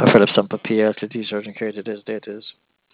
Philip Sample PLTT Surgeon Care. Today's date is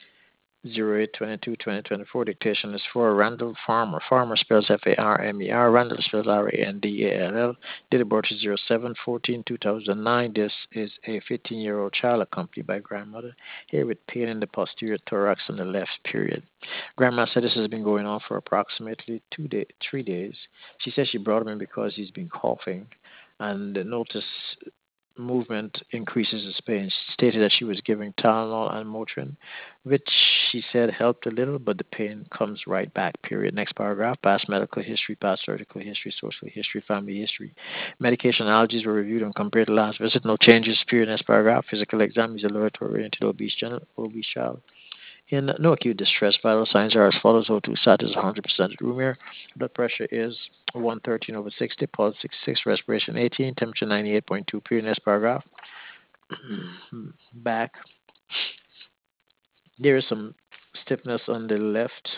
08/22/2024. Dictation is for Randall Farmer. Farmer spells Farmer. Randall spells Randall. Date of birth is 07/14/2009. This is a 15-year-old child accompanied by grandmother, here with pain in the posterior thorax on the left period. Grandma said this has been going on for approximately 3 days. She said she brought him in because he's been coughing and noticed movement increases his pain. She stated that she was giving Tylenol and Motrin, which she said helped a little, but the pain comes right back, period. Next paragraph, past medical history, past surgical history, social history, family history. Medication allergies were reviewed and compared to last visit. No changes, period. Next paragraph, physical exam is alert-oriented obese child. In no acute distress, vital signs are as follows. O2 sat is 100% room air. Blood pressure is 113/60. Pulse 66. Respiration 18. Temperature 98.2. Period. Next paragraph. Back. There is some stiffness on the left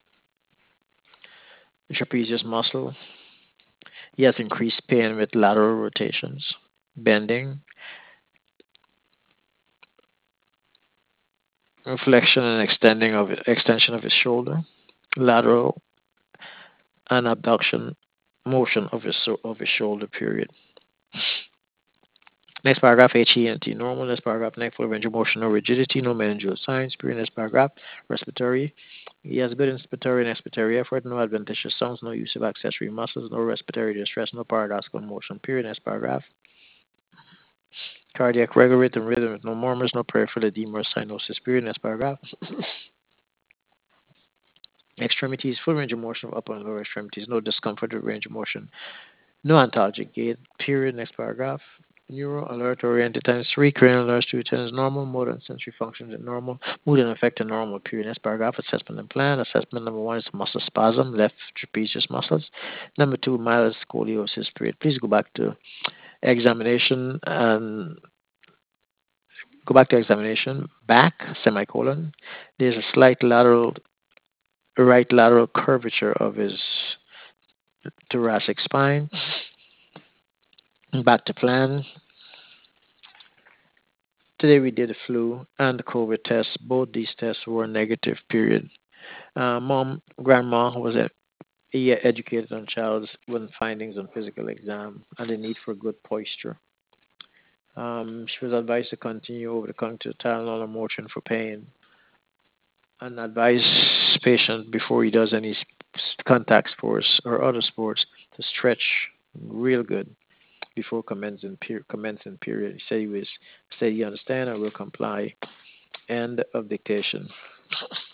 trapezius muscle. He has increased pain with lateral rotations, bending, flexion and extension of his shoulder, lateral and abduction motion of his shoulder. Period. Next paragraph, HENT normal. Next paragraph, neck full range of motion, no rigidity, no meningeal signs. Period. Next paragraph, respiratory. He has good inspiratory and expiratory effort, no adventitious sounds, no use of accessory muscles, no respiratory distress, no paradoxical motion. Period. Next paragraph. Cardiac regular rhythm with no murmurs, no peripheral edema or cyanosis. Period. Next paragraph. Extremities, full range of motion of upper and lower extremities, no discomfort with range of motion, no antalgic gait. Period. Next paragraph. Neuro alert oriented times 3, cranial nerves 2 10 is normal, motor and sensory functions are normal, mood and affect are normal. Period. Next paragraph, assessment and plan. Assessment number 1 is muscle spasm, left trapezius muscles. Number 2, mild scoliosis. Period. Please examination and go back to examination. Back, semicolon. There's a slight right lateral curvature of his thoracic spine. Back to plan. Today we did the flu and the COVID tests. Both these tests were negative. Period. Grandma was educated on child's with findings on physical exam and the need for good posture. She was advised to continue over-the-counter Tylenol and Motrin for pain, and advise patient before he does any contact sports or other sports to stretch real good before commencing period. He said he understand, I will comply. End of dictation.